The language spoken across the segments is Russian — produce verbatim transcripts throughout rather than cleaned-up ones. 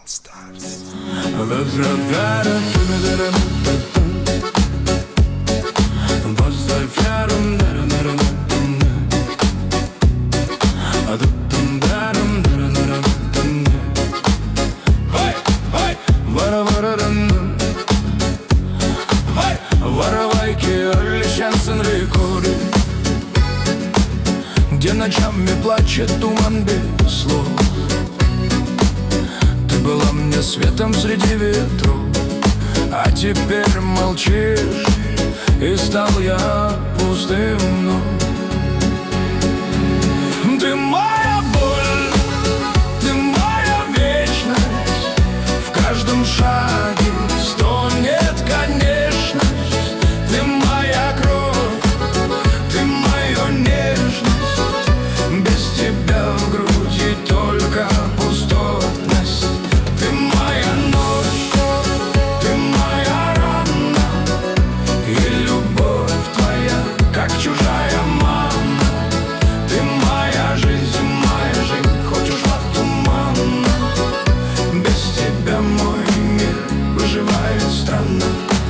All Stars. Воровайки, Олещенцин рекорды, где ночами плачет туман без слов. Ты была мне светом среди ветров, а теперь молчишь, и стал я пустым вновь. Ты моя боль, ты моя вечность, в каждом шаге стонет конечность. Ты моя кровь, ты моя нежность, без тебя в груди только пустотность. Ты моя ночь, ты моя рана, и любовь твоя, как чужая мама. Ты моя жизнь, моя жизнь, хоть ушла туманно. Без тебя мой мир выживает странно.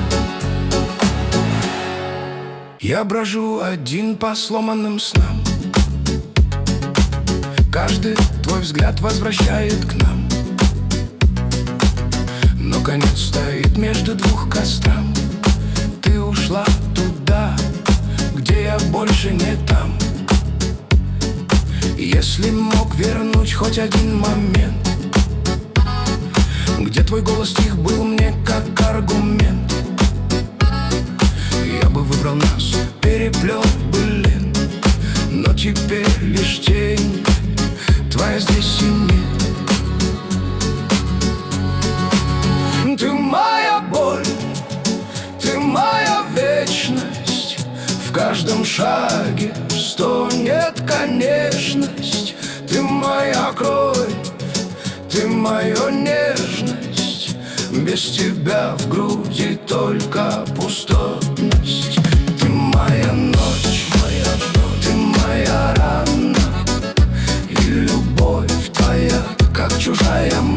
Я брожу один по сломанным снам, каждый твой взгляд возвращает к нам, но конец стоит между двух кострам. Ты ушла туда, где я больше не там. Если мог вернуть хоть один момент, где твой голос тих был мне как аргумент, я бы выбрал нас, переплел бы лент. Но теперь лишь тень твоя здесь и нет. Ты моя боль, ты моя вечность, в каждом шаге стонет конечность. Ты моя кровь, ты моя нежность, без тебя в груди только пустотность. Ты моя ночь, моя ночь, ты моя рана, и любовь твоя, как чужая мама.